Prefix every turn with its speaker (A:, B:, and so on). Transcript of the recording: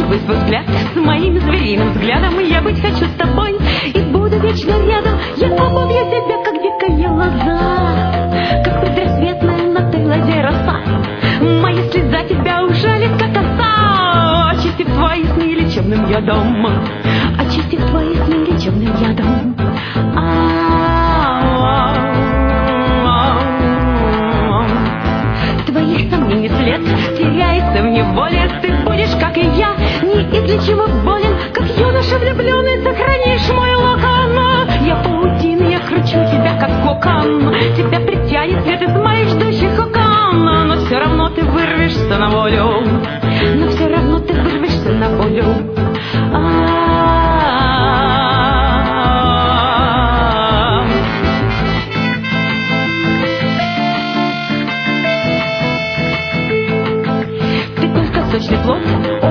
A: Сталкивай свой взгляд с моим звериным взглядом. Я быть хочу с тобой и буду вечно рядом. Я обовью тебя, как дикая лоза, как предрассветная на той лозе роса. Моя слеза тебя ужалит, как оса, очистив твои сны лечебным ядом, очистив твои сны лечебным ядом. Твоих сомнений след теряется в неволе. Ты будешь, как и я, неизлечимо болен, как юноша влюбленный. Сохранишь мой локон. Я паутина, я кручу тебя, как кокон. Тебя притянет свет из моих ждущих окон. Но все равно ты вырвешься на волю. Но все равно ты вырвешься на волю. Ты только сочный плод